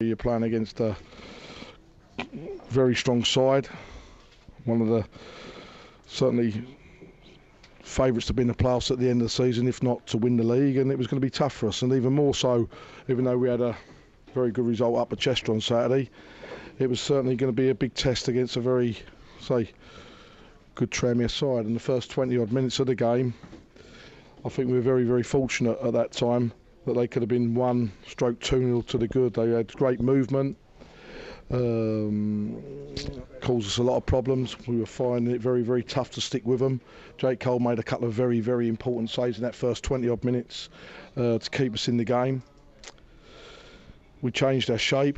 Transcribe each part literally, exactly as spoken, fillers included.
You're playing against a very strong side, one of the certainly favourites to be in the playoffs at the end of the season, if not to win the league, and it was going to be tough for us. And even more so, even though we had a very good result up at Chester on Saturday, it was certainly going to be a big test against a very, say, good Tranmere side. In the first twenty odd minutes of the game, I think we were very, very fortunate at that time that they could have been one stroke two nil to the good. They had great movement, um, caused us a lot of problems. We were finding it very, very tough to stick with them. Jake Cole made a couple of very, very important saves in that first twenty odd minutes uh, to keep us in the game. We changed our shape,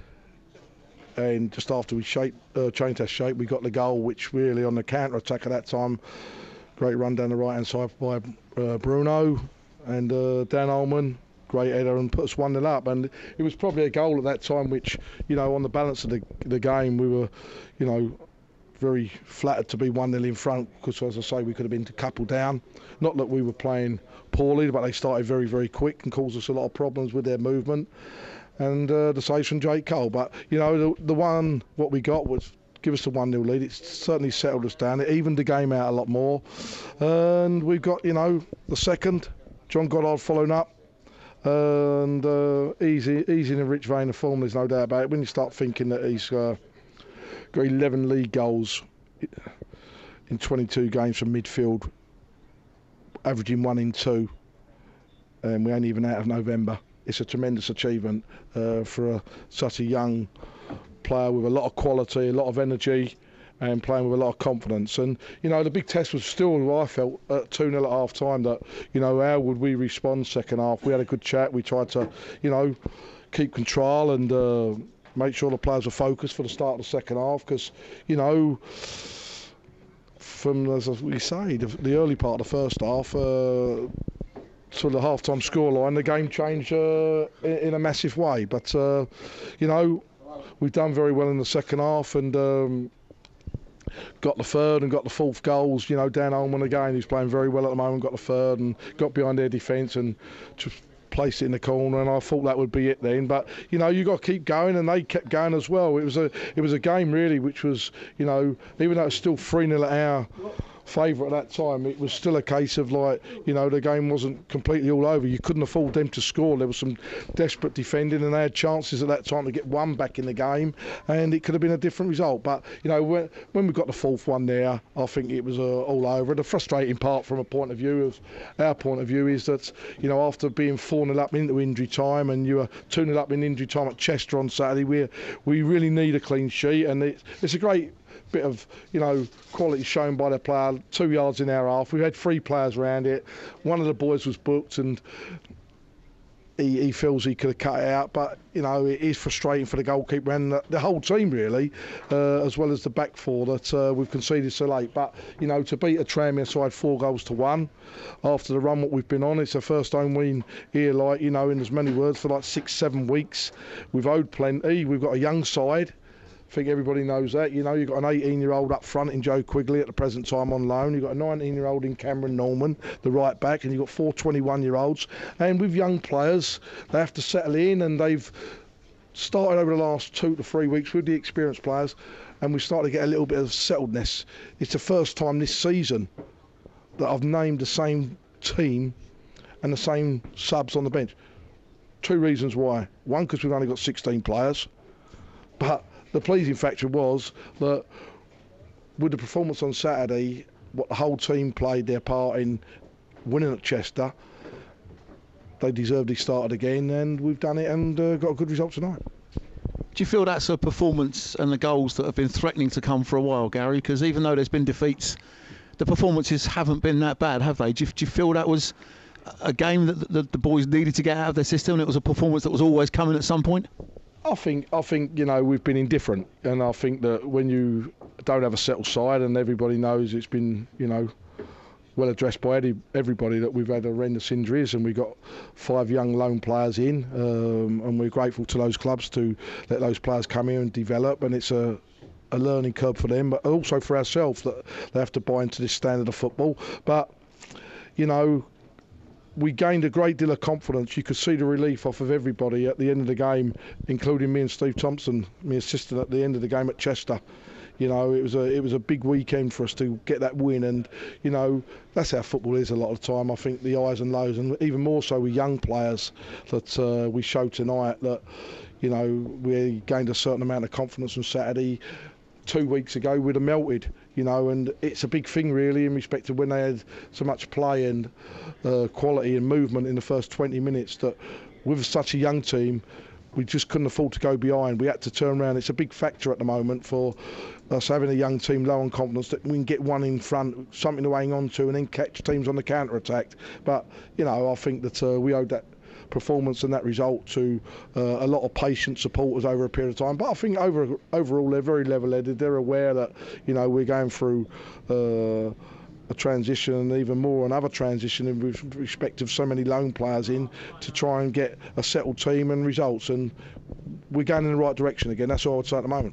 and just after we shape, uh, changed our shape, we got the goal, which really on the counter-attack at that time, great run down the right-hand side by uh, Bruno, and uh, Dan Ullman, great header, and put us one nil up. And it was probably a goal at that time which, you know, on the balance of the, the game, we were, you know, very flattered to be one nil in front, because, as I say, we could have been a couple down. Not that we were playing poorly, but they started very, very quick and caused us a lot of problems with their movement. And uh, the saves from Jake Cole. But, you know, the, the one, what we got was give us the one nil lead. It certainly settled us down. It evened the game out a lot more. And we've got, you know, the second, John Goddard following up, and uh, easy, easy in a rich vein of form, there's no doubt about it. When you start thinking that he's uh, got eleven league goals in twenty-two games from midfield, averaging one in two, and we ain't even out of November. It's a tremendous achievement uh, for a, such a young player with a lot of quality, a lot of energy, and playing with a lot of confidence. And, you know, the big test was still, I felt, at two nil at half time, that, you know, how would we respond second half? We had a good chat. We tried to, you know, keep control and uh, make sure the players were focused for the start of the second half, because, you know, from, as we say, the, the early part of the first half, uh, to the half-time scoreline, the game changed uh, in, in a massive way. But, uh, you know, we've done very well in the second half, and um, got the third and got the fourth goals. You know, Dan Ullman again, who's playing very well at the moment, got the third and got behind their defence and just placed it in the corner. And I thought that would be it then. But, you know, you got to keep going, and they kept going as well. It was a it was a game really which was, you know, even though it's still three nil at our favour at that time, it was still a case of, like, you know, the game wasn't completely all over. You couldn't afford them to score. There was some desperate defending, and they had chances at that time to get one back in the game, and it could have been a different result. But, you know, when, when we got the fourth one there, I think it was uh, all over. The frustrating part from a point of view of our point of view is that, you know, after being four nil up into injury time, and you were two nil up in injury time at Chester on Saturday, we we really need a clean sheet, and it, it's a great bit of, you know, quality shown by the player. Two yards in our half. We had three players around it. One of the boys was booked, and he, he feels he could have cut it out. But, you know, it is frustrating for the goalkeeper and the, the whole team really, uh, as well as the back four, that uh, we've conceded so late. But, you know, to beat a Tranmere side four goals to one after the run what we've been on, it's a first home win here, like, you know, in as many words, for like six, seven weeks. We've owed plenty. We've got a young side. I think everybody knows that. You know, you've got an eighteen-year-old up front in Joe Quigley at the present time on loan. You've got a nineteen-year-old in Cameron Norman, the right back, and you've got four twenty-one-year-olds. And with young players, they have to settle in, and they've started over the last two to three weeks with the experienced players, and we've started to get a little bit of settledness. It's the first time this season that I've named the same team and the same subs on the bench. Two reasons why. One, because we've only got sixteen players, but the pleasing factor was that with the performance on Saturday, what the whole team played their part in winning at Chester, they deservedly started again, and we've done it and uh, got a good result tonight. Do you feel that's a performance and the goals that have been threatening to come for a while, Gary? Because even though there's been defeats, the performances haven't been that bad, have they? Do you, do you feel that was a game that the, the boys needed to get out of their system, and it was a performance that was always coming at some point? I think, I think, you know, we've been indifferent, and I think that when you don't have a settled side, and everybody knows it's been, you know, well addressed by everybody that we've had horrendous injuries, and we've got five young lone players in, um, and we're grateful to those clubs to let those players come here and develop, and it's a a learning curve for them, but also for ourselves, that they have to buy into this standard of football. But, you know, we gained a great deal of confidence. You could see the relief off of everybody at the end of the game, including me and Steve Thompson, my assistant, at the end of the game at Chester. You know, it was a it was a big weekend for us to get that win, and you know that's how football is a lot of the time. I think the highs and lows, and even more so with young players, that uh, we showed tonight that you know we gained a certain amount of confidence on Saturday. Two weeks ago we'd have melted, you know, and it's a big thing really in respect to when they had so much play and uh, quality and movement in the first twenty minutes, that with such a young team we just couldn't afford to go behind. We had to turn around. It's a big factor at the moment for us having a young team low on confidence, that we can get one in front, something to hang on to, and then catch teams on the counter-attack. But, you know, I think that uh, we owed that performance and that result to uh, a lot of patient supporters over a period of time. But I think over, overall they're very level-headed. They're aware that, you know, we're going through uh, a transition, and even more another transition in respect of so many loan players in, to try and get a settled team and results. And we're going in the right direction again. That's all I would say at the moment.